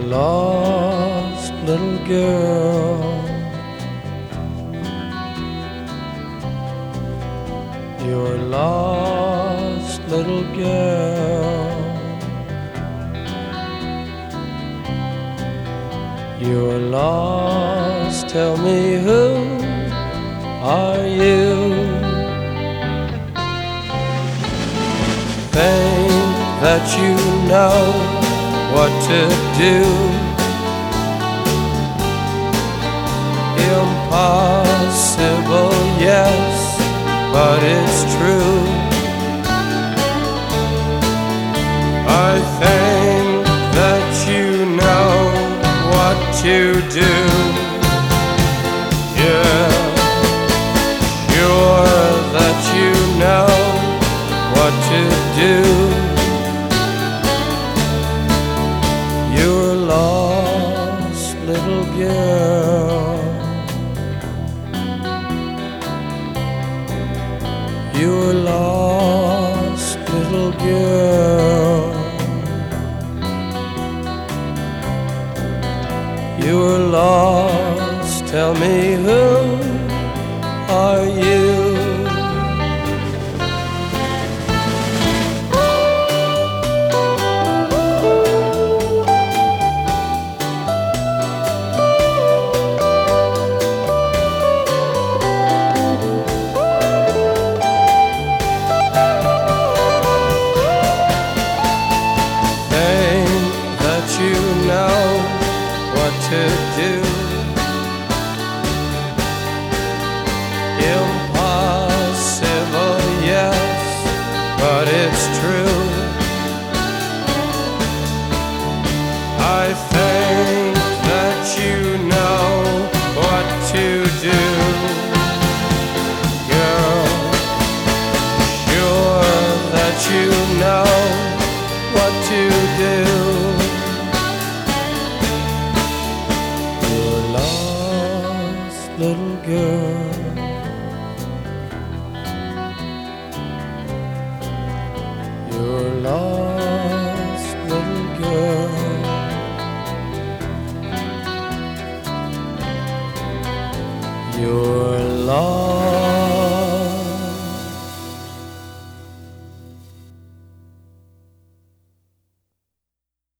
lost little girl. You're a lost little girl. You're lost, tell me who are you? Think that you know what to do. Impossible, yes, but it's true. I think that you know what to do. Yeah, sure that you know what to do. You're a lost little girl. You're a lost little girl. You're lost, tell me who are you? You know what to do. Impossible, yes, but it's true. I think that you know what to do. Girl, sure that you know what to do.